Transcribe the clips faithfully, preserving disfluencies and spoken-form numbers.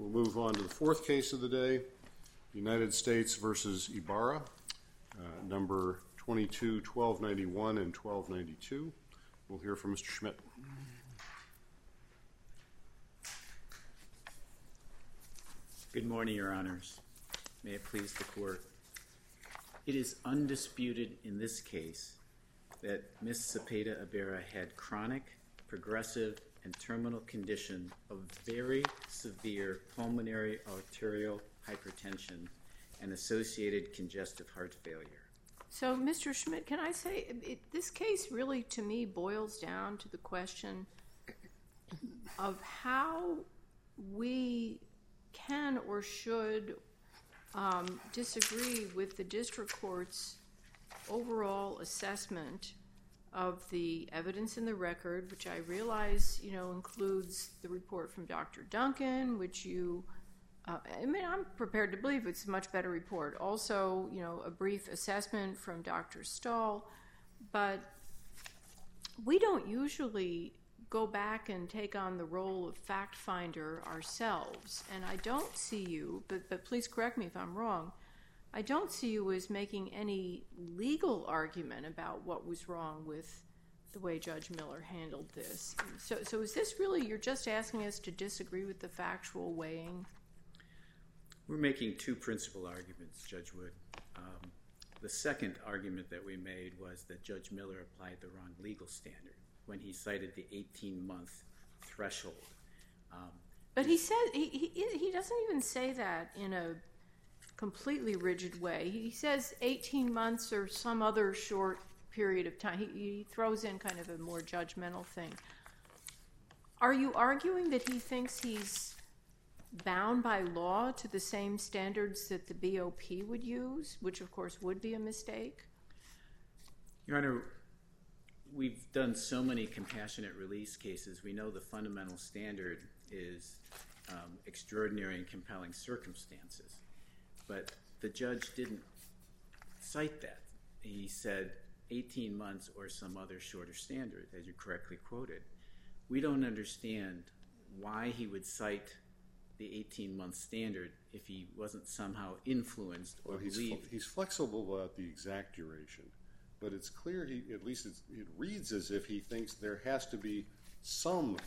We'll move on to the fourth case of the day, United States versus Ibarra, uh, number twenty-two twelve ninety-one and twelve ninety-two. We'll hear from Mister Schmidt. Good morning, Your Honors. May it please the Court. It is undisputed in this case that Miz Cepeda-Ibarra had chronic, progressive, and terminal condition of very severe pulmonary arterial hypertension and associated congestive heart failure. So, Mister Schmidt, can I say, it, this case really, to me, boils down to the question of how we can or should um, disagree with the district court's overall assessment of the evidence in the record, which I realize, you know, includes the report from Doctor Duncan, which you, uh, I mean, I'm prepared to believe it's a much better report. Also, you know, a brief assessment from Doctor Stahl, but we don't usually go back and take on the role of fact finder ourselves. And I don't see you, but, but please correct me if I'm wrong, I don't see you as making any legal argument about what was wrong with the way Judge Miller handled this. So, so is this really, you're just asking us to disagree with the factual weighing? We're making two principal arguments, Judge Wood. Um, the second argument that we made was that Judge Miller applied the wrong legal standard when he cited the eighteen-month threshold. Um, but he said, he, he, he doesn't even say that in a completely rigid way. He says eighteen months or some other short period of time. He, he throws in kind of a more judgmental thing. Are you arguing that he thinks he's bound by law to the same standards that the B O P would use, which of course would be a mistake? Your Honor, we've done so many compassionate release cases. We know the fundamental standard is um, extraordinary and compelling circumstances. But the judge didn't cite that. He said eighteen months or some other shorter standard, as you correctly quoted. We don't understand why he would cite the eighteen-month standard if he wasn't somehow influenced or well, he's believed. Fl- he's flexible about the exact duration, but it's clear, he, at least it's, it reads as if he thinks there has to be some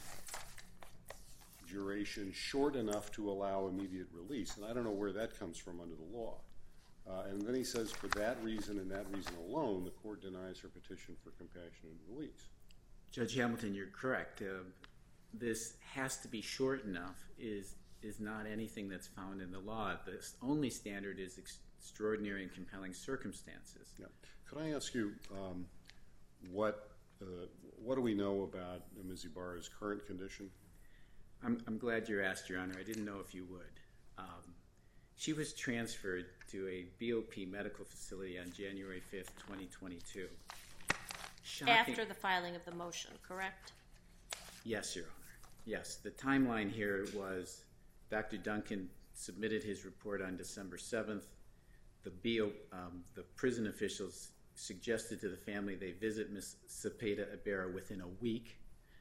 duration short enough to allow immediate release. And I don't know where that comes from under the law. Uh, and then he says for that reason and that reason alone, the court denies her petition for compassionate release. Judge Hamilton, you're correct. Uh, this has to be short enough is is not anything that's found in the law. The only standard is ex- extraordinary and compelling circumstances. Yeah. Could I ask you um, what uh, what do we know about Miz Ibarra's current condition? I'm, I'm glad you asked, Your Honor. I didn't know if you would. Um, she was transferred to a B O P medical facility on January fifth, twenty twenty-two. Shocking. After the filing of the motion, correct? Yes, Your Honor. Yes. The timeline here was Doctor Duncan submitted his report on December seventh. The, B O, um, the prison officials suggested to the family they visit Miz Cepeda-Ibarra within a week.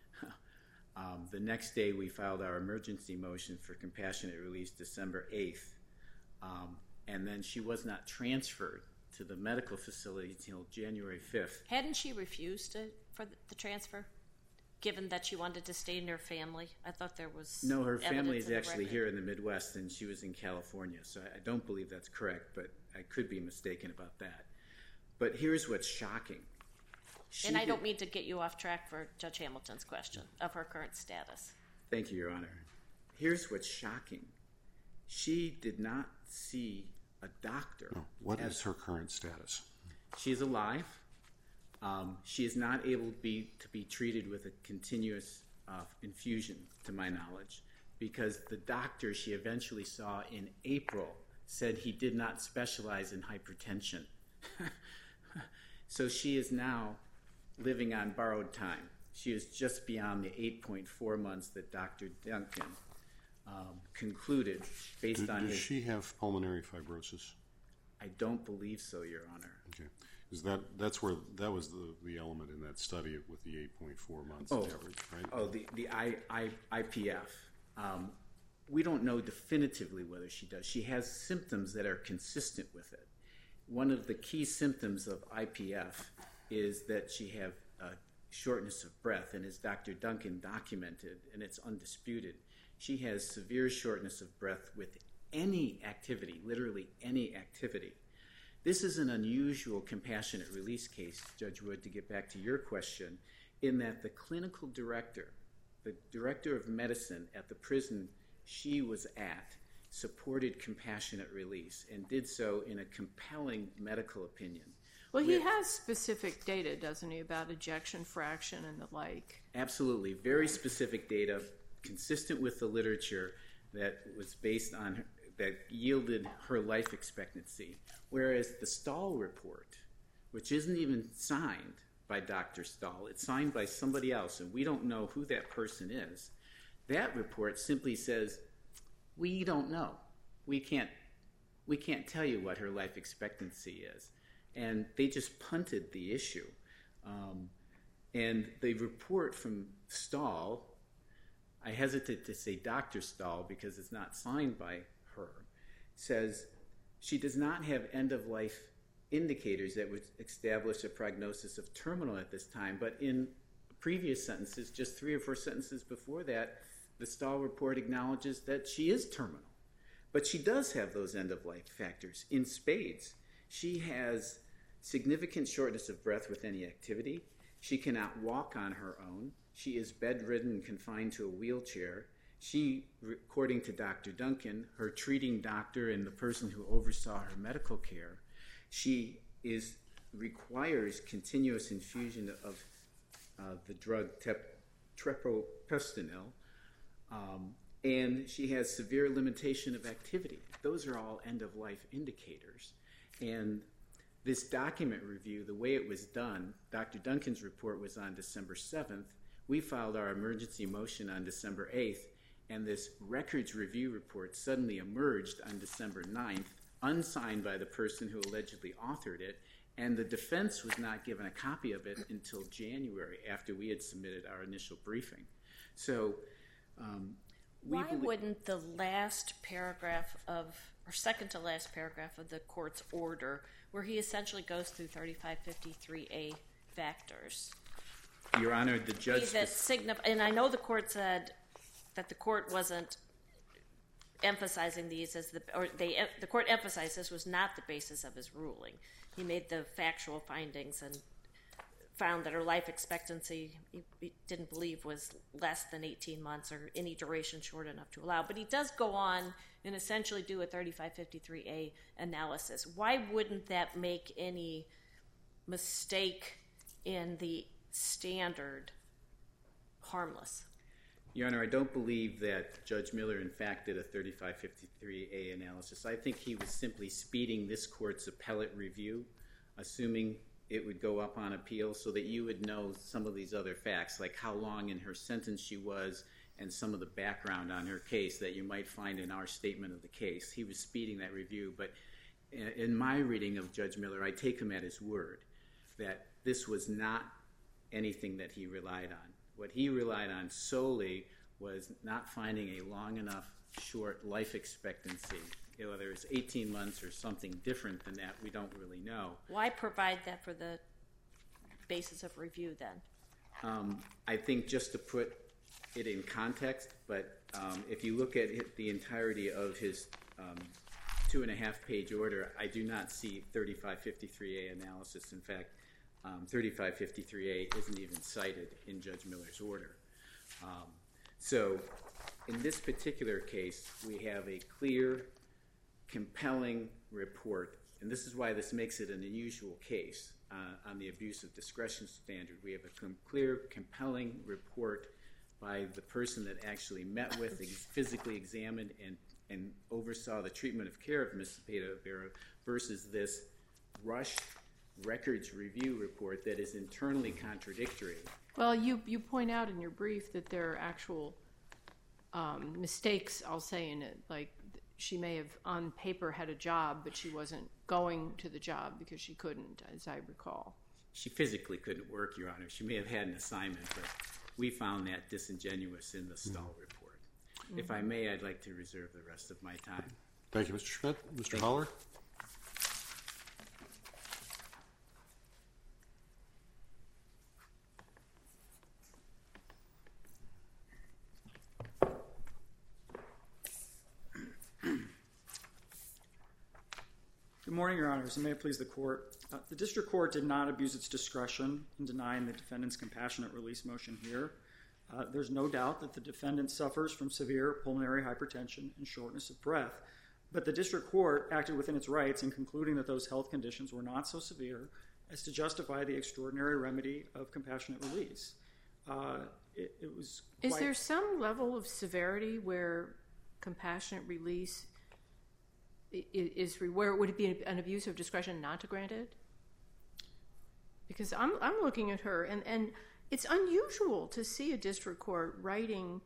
Um, the next day, we filed our emergency motion for compassionate release, December eighth, um, and then she was not transferred to the medical facility until January fifth. Hadn't she refused to, for the, the transfer, given that she wanted to stay in her family? I thought there was no. Her family is in actually record. here in the Midwest, and she was in California, so I, I don't believe that's correct, but I could be mistaken about that. But here's what's shocking. She and I did, don't mean to get you off track for Judge Hamilton's question of her current status. Thank you, Your Honor. Here's what's shocking. She did not see a doctor. No. What is her current status? She's alive. Um, she is not able to be, to be treated with a continuous uh, infusion, to my knowledge, because the doctor she eventually saw in April said he did not specialize in hypertension. So she is now living on borrowed time. She is just beyond the eight point four months that Doctor Duncan um, concluded based Do, on does his... she have pulmonary fibrosis? I don't believe so, Your Honor. Okay. Is that that's where that was the, the element in that study with the eight point four months oh, average, right? Oh, the, the I, I, IPF. Um, we don't know definitively whether she does. She has symptoms that are consistent with it. One of the key symptoms of I P F is that she have uh, shortness of breath, and as Doctor Duncan documented, and it's undisputed, she has severe shortness of breath with any activity, literally any activity. This is an unusual compassionate release case, Judge Wood, to get back to your question, in that the clinical director, the director of medicine at the prison she was at, supported compassionate release and did so in a compelling medical opinion. Well, he has specific data, doesn't he, about ejection fraction and the like? Absolutely. Very specific data, consistent with the literature that was based on, her, that yielded her life expectancy. Whereas the Stahl report, which isn't even signed by Doctor Stahl, it's signed by somebody else, and we don't know who that person is. That report simply says, we don't know. We can't, we can't tell you what her life expectancy is. And they just punted the issue. Um, and the report from Stahl, I hesitate to say Doctor Stahl because it's not signed by her, says she does not have end-of-life indicators that would establish a prognosis of terminal at this time. But in previous sentences, just three or four sentences before that, the Stahl report acknowledges that she is terminal. But she does have those end-of-life factors in spades. She has significant shortness of breath with any activity. She cannot walk on her own. She is bedridden and confined to a wheelchair. She, according to Doctor Duncan, her treating doctor and the person who oversaw her medical care, she is requires continuous infusion of uh, the drug tep- treprostinil, um, and she has severe limitation of activity. Those are all end-of-life indicators. And this document review, the way it was done, Doctor Duncan's report was on December seventh. We filed our emergency motion on December eighth, and this records review report suddenly emerged on December ninth, unsigned by the person who allegedly authored it, and the defense was not given a copy of it until January after we had submitted our initial briefing. So um, we Why believe- wouldn't the last paragraph of, or second to last paragraph of the court's order, where he essentially goes through thirty-five fifty-three A factors, Your Honor, the judge... that signif- and I know the court said that the court wasn't emphasizing these as the, or they, the court emphasized this was not the basis of his ruling. He made the factual findings and found that her life expectancy, he, he didn't believe, was less than eighteen months or any duration short enough to allow. But he does go on and essentially do a thirty-five fifty-three A analysis. Why wouldn't that make any mistake in the standard harmless? Your Honor, I don't believe that Judge Miller, in fact, did a thirty-five fifty-three A analysis. I think he was simply speeding this court's appellate review, assuming it would go up on appeal so that you would know some of these other facts, like how long in her sentence she was and some of the background on her case that you might find in our statement of the case. He was speeding that review. But in my reading of Judge Miller, I take him at his word that this was not anything that he relied on. What he relied on solely was not finding a long enough short life expectancy. Whether it's eighteen months or something different than that, we don't really know. Why provide that for the basis of review then? Um, I think just to put it in context, but um, if you look at the entirety of his um, two and a half page order, I do not see thirty-five fifty-three A analysis. In fact, um, thirty-five fifty-three A isn't even cited in Judge Miller's order. Um, so in this particular case, we have a clear, compelling report, and this is why this makes it an unusual case uh, on the abuse of discretion standard. We have a com- clear, compelling report by the person that actually met with, physically examined, and, and oversaw the treatment of care of Miz Cepeda-Vera versus this rushed records review report that is internally contradictory. Well, you, you point out in your brief that there are actual um, mistakes, I'll say, in it, like she may have on paper had a job, but she wasn't going to the job because she couldn't, as I recall. She physically couldn't work, Your Honor. She may have had an assignment, but we found that disingenuous in the Stahl report. If I may, I'd like to reserve the rest of my time. Thank you, Mister Schmidt. Mister Holler? Good morning, Your Honors, and may it please the Court. Uh, the District Court did not abuse its discretion in denying the defendant's compassionate release motion here. Uh, there's no doubt that the defendant suffers from severe pulmonary hypertension and shortness of breath, but the District Court acted within its rights in concluding that those health conditions were not so severe as to justify the extraordinary remedy of compassionate release. Uh, it, it was Is quite... there some level of severity where compassionate release is, where would it be an abuse of discretion not to grant it? Because I'm I'm looking at her, and, and it's unusual to see a district court writing,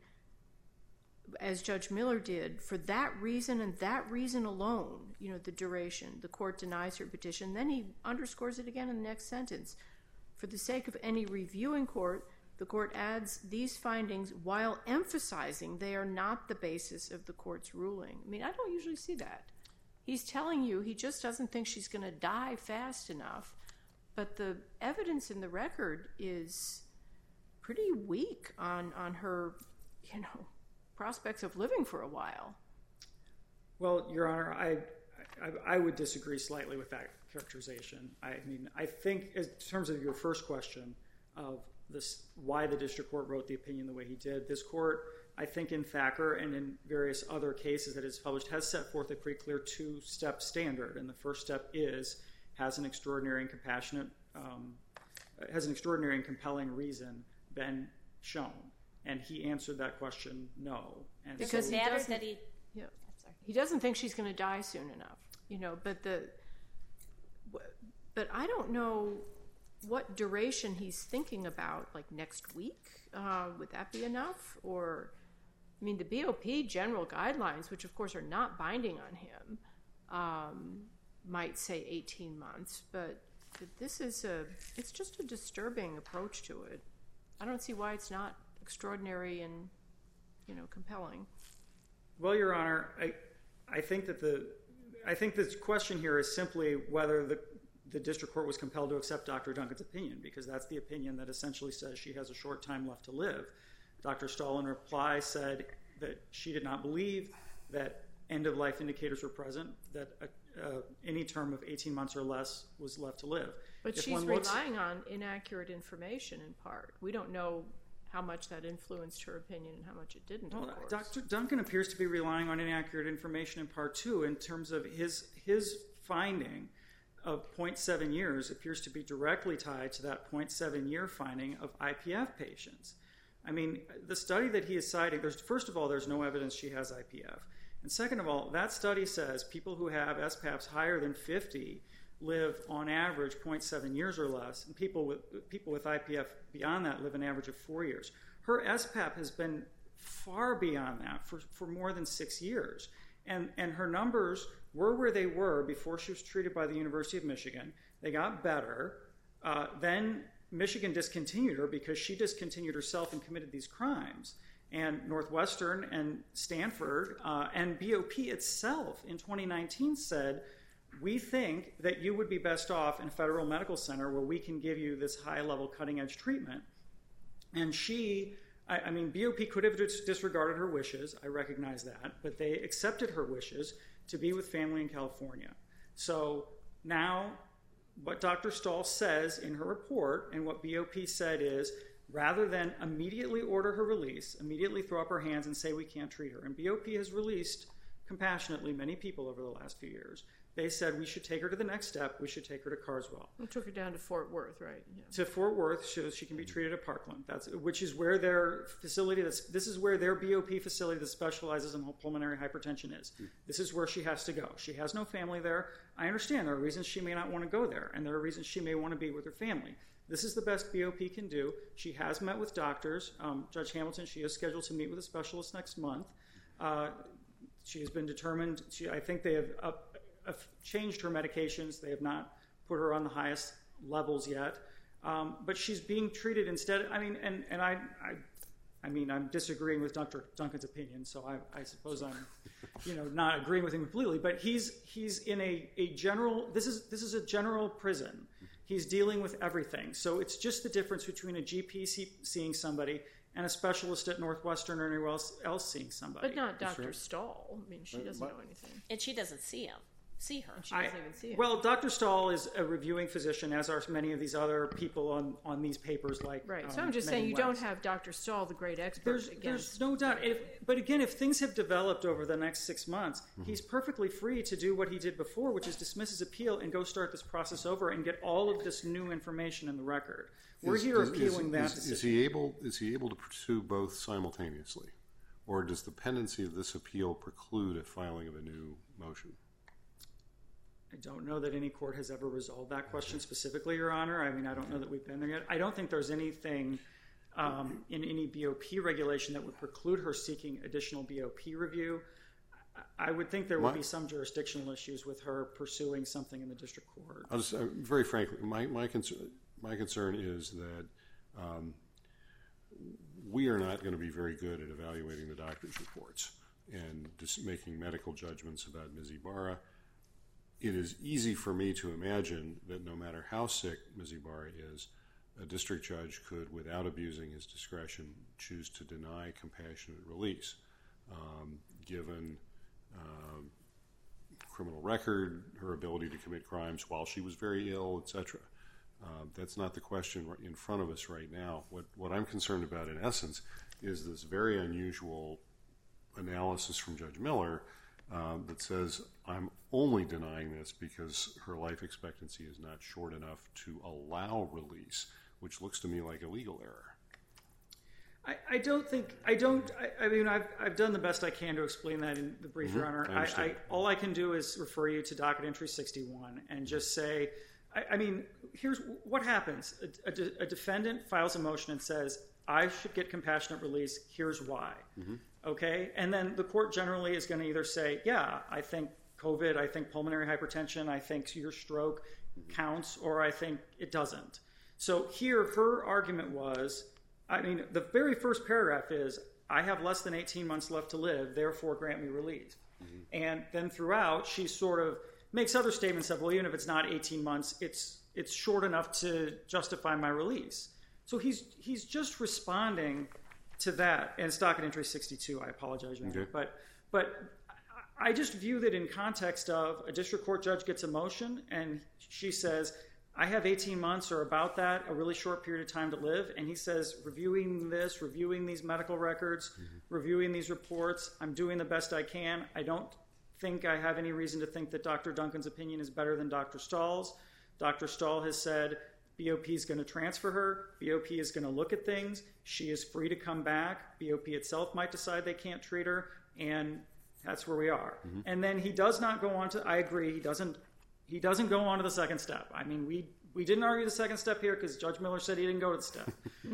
as Judge Miller did, for that reason and that reason alone, you know, the duration. The court denies her petition. Then he underscores it again in the next sentence. For the sake of any reviewing court, the court adds these findings while emphasizing they are not the basis of the court's ruling. I mean, I don't usually see that. He's telling you he just doesn't think she's going to die fast enough, but the evidence in the record is pretty weak on, on her, you know, prospects of living for a while. Well, Your Honor, I, I, I would disagree slightly with that characterization. I mean, I think in terms of your first question of this, why the district court wrote the opinion the way he did, this court, I think in Thacker and in various other cases that it's published, has set forth a pretty clear two-step standard. And the first step is, has an extraordinary and compassionate, um, has an extraordinary and compelling reason been shown? And he answered that question, no. And because so, he doesn't, that he, yeah, he doesn't think she's going to die soon enough, you know. But the, but I don't know what duration he's thinking about. Like next week, uh, would that be enough? Or, I mean, the B O P general guidelines, which of course are not binding on him, um, might say eighteen months. But, but this is a, it's just a disturbing approach to it. I don't see why it's not extraordinary and, you know, compelling. Well, Your Honor, I, I think that the, I think this question here is simply whether the, the district court was compelled to accept Doctor Duncan's opinion, because that's the opinion that essentially says she has a short time left to live. Doctor Stahl, in reply, said that she did not believe that end-of-life indicators were present, that uh, uh, any term of eighteen months or less was left to live. But if she's looks, relying on inaccurate information in part. We don't know how much that influenced her opinion and how much it didn't, well, of course. Doctor Duncan appears to be relying on inaccurate information in part two in terms of his his finding of zero point seven years appears to be directly tied to that zero point seven year finding of I P F patients. I mean, the study that he is citing, there's, first of all, there's no evidence she has I P F. And second of all, that study says people who have S PAPs higher than fifty live on average zero point seven years or less, and people with people with I P F beyond that live an average of four years. Her S PAP has been far beyond that for, for more than six years. And, and her numbers were where they were before she was treated by the University of Michigan. They got better. Uh, then Michigan discontinued her because she discontinued herself and committed these crimes. And Northwestern and Stanford uh, and B O P itself in twenty nineteen said, we think that you would be best off in a federal medical center where we can give you this high-level cutting-edge treatment. And she, I, I mean, B O P could have disregarded her wishes. I recognize that. But they accepted her wishes to be with family in California. So now what Doctor Stahl says in her report and what B O P said is, rather than immediately order her release, immediately throw up her hands and say we can't treat her. And B O P has released compassionately many people over the last few years. They said we should take her to the next step. We should take her to Carswell. We took her down to Fort Worth, right? Yeah. To Fort Worth, so she can be treated at Parkland. That's which is where their facility. That's this is where their B O P facility that specializes in pulmonary hypertension is. This is where she has to go. She has no family there. I understand there are reasons she may not want to go there, and there are reasons she may want to be with her family. This is the best B O P can do. She has met with doctors. Um, Judge Hamilton, she is scheduled to meet with a specialist next month. Uh, she has been determined. She, I think they have. Up, have changed her medications. They have not put her on the highest levels yet. Um, but she's being treated instead. I mean, and, and I, I I mean, I'm disagreeing with Doctor Duncan's opinion, so I, I suppose I'm, you know, not agreeing with him completely. But he's he's in a, a general. This is this is a general prison. He's dealing with everything. So it's just the difference between a G P see, seeing somebody and a specialist at Northwestern or anywhere else, else seeing somebody. But not Doctor Stahl. I mean, she doesn't know anything. And she doesn't see him. See her. She doesn't I, even see him. Well, Doctor Stahl is a reviewing physician, as are many of these other people on, on these papers. Like Right. So um, I'm just Megan saying you West. don't have Doctor Stahl, the great expert, There's, against. there's no doubt. If, but again, if things have developed over the next six months, mm-hmm. he's perfectly free to do what he did before, which is dismiss his appeal and go start this process over and get all of this new information in the record. We're is, here is, appealing is, that is, decision. Is he able? Is he able to pursue both simultaneously, or does the pendency of this appeal preclude a filing of a new motion? I don't know that any court has ever resolved that question specifically, Your Honor. I mean, I don't know that we've been there yet. I don't think there's anything um, in any B O P regulation that would preclude her seeking additional B O P review. I would think there would my, be some jurisdictional issues with her pursuing something in the district court. I'll just, uh, very frankly, my, my, concern, my concern is that um, we are not going to be very good at evaluating the doctor's reports and just making medical judgments about Miz Ibarra. It is easy for me to imagine that no matter how sick Miz Ibarra is, a district judge could, without abusing his discretion, choose to deny compassionate release, um, given um, criminal record, her ability to commit crimes while she was very ill, et cetera. Uh, that's not the question in front of us right now. What, what I'm concerned about, in essence, is this very unusual analysis from Judge Miller Uh, that says, I'm only denying this because her life expectancy is not short enough to allow release, which looks to me like a legal error. I, I don't think, I don't, I, I mean, I've, I've done the best I can to explain that in the brief, mm-hmm. Your Honor. I I, I, all I can do is refer you to docket entry sixty-one and just say, I, I mean, here's what happens. A, a, a defendant files a motion and says, I should get compassionate release, here's why. Mm-hmm. Okay, and then the court generally is going to either say, yeah, I think COVID, I think pulmonary hypertension, I think your stroke counts, or I think it doesn't. So here, her argument was, I mean, the very first paragraph is, I have less than eighteen months left to live, therefore grant me relief. Mm-hmm. And then throughout, she sort of makes other statements of, well, even if it's not eighteen months, it's it's short enough to justify my release. So he's he's just responding to that, and it's docket entry sixty-two. I apologize, Your Honor. Okay. But but I just view that in context of a district court judge gets a motion, and she says, I have eighteen months or about that, a really short period of time to live, and he says, reviewing this, reviewing these medical records, mm-hmm. reviewing these reports, I'm doing the best I can. I don't think I have any reason to think that Doctor Duncan's opinion is better than Doctor Stahl's. Doctor Stahl has said B O P is going to transfer her. B O P is going to look at things. She is free to come back. B O P itself might decide they can't treat her, and that's where we are. Mm-hmm. And then he does not go on to, I agree, he doesn't he doesn't go on to the second step. I mean, we we didn't argue the second step here because Judge Miller said he didn't go to the step.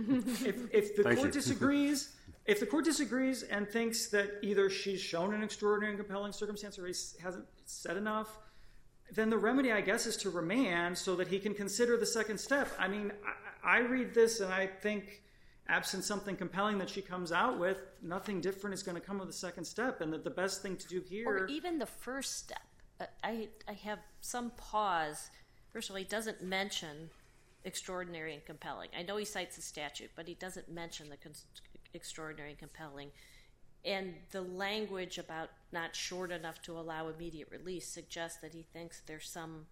if if the Thank court you. disagrees, if the court disagrees and thinks that either she's shown an extraordinary and compelling circumstance or he hasn't said enough, then the remedy, I guess, is to remand so that he can consider the second step. I mean, I, I read this and I think, absent something compelling that she comes out with, nothing different is going to come with the second step, and that the best thing to do here... Or even the first step. I, I have some pause. First of all, he doesn't mention extraordinary and compelling. I know he cites the statute, but he doesn't mention the con- extraordinary and compelling. And the language about not short enough to allow immediate release suggests that he thinks there's some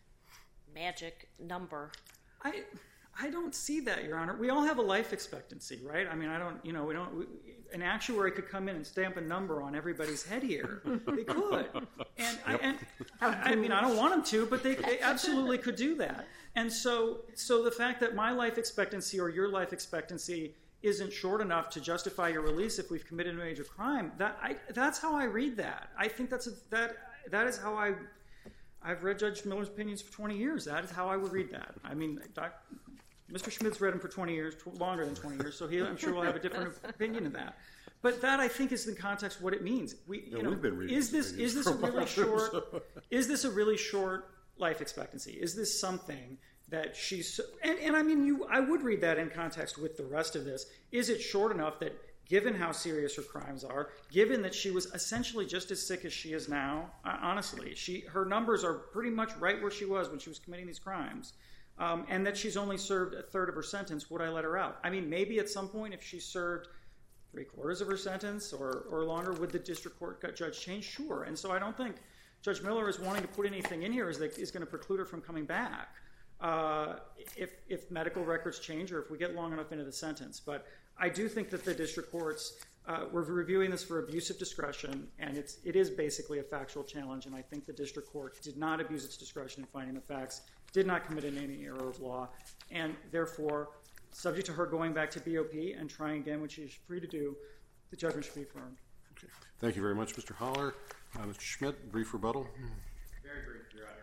magic number. I I don't see that, Your Honor. We all have a life expectancy, right? I mean, I don't, you know, we don't, we, an actuary could come in and stamp a number on everybody's head here. They could. And, yep. I, and I, I mean, I don't want them to, but they, they absolutely could do that. And so, so the fact that my life expectancy or your life expectancy isn't short enough to justify your release if we've committed a major crime, that I, that's how I read that. I think that's a, that that is how I, I've read Judge Miller's opinions for twenty years. That is how I would read that. I mean, Doc, Mister Schmidt's read them for twenty years, longer than twenty years, so he, I'm sure will have a different opinion of that. But that, I think, is in context what it means. We, you yeah, know, we've been reading is this is this a really others. short? Is this a really short life expectancy? Is this something that she's and, and I mean, you I would read that in context with the rest of this. Is it short enough that given how serious her crimes are, given that she was essentially just as sick as she is now. Uh, honestly, she her numbers are pretty much right where she was when she was committing these crimes, um, and that she's only served a third of her sentence. Would I let her out? I mean, maybe at some point, if she served three quarters of her sentence or, or longer, would the district court judge change? Sure. And so I don't think Judge Miller is wanting to put anything in here is, that is going to preclude her from coming back uh, if, if medical records change or if we get long enough into the sentence. But I do think that the district courts, uh, we're reviewing this for abuse of discretion, and it's, it is basically a factual challenge, and I think the district court did not abuse its discretion in finding the facts, did not commit any error of law, and therefore, subject to her going back to B O P and trying again, which she's free to do, the judgment should be affirmed. Okay. Thank you very much, Mister Holler. Uh, Mister Schmidt, brief rebuttal. Very brief, Your Honor.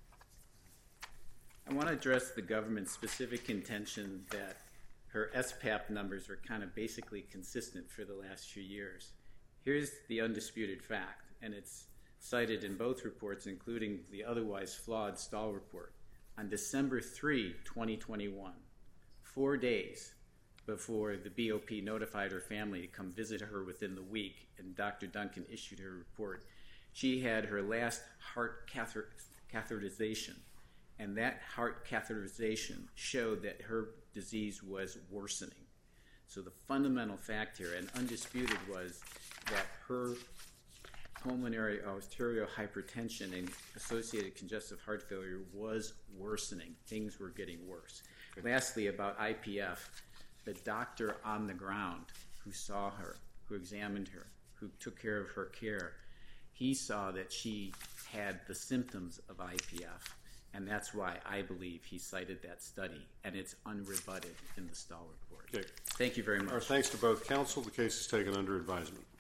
I want to address the government's specific contention that her S P A P numbers are kind of basically consistent for the last few years. Here's the undisputed fact, and it's cited in both reports, including the otherwise flawed Stahl report. On December third, twenty twenty-one, four days before the B O P notified her family to come visit her within the week and Doctor Duncan issued her report, she had her last heart catheter- catheterization, and that heart catheterization showed that her disease was worsening. So the fundamental fact here, and undisputed, was that her pulmonary arterial hypertension and associated congestive heart failure was worsening. Things were getting worse. Lastly, about I P F, the doctor on the ground who saw her, who examined her, who took care of her care, he saw that she had the symptoms of I P F, and that's why I believe he cited that study, and it's unrebutted in the Stahl report. Okay. Thank you very much. Our thanks to both counsel. The case is taken under advisement.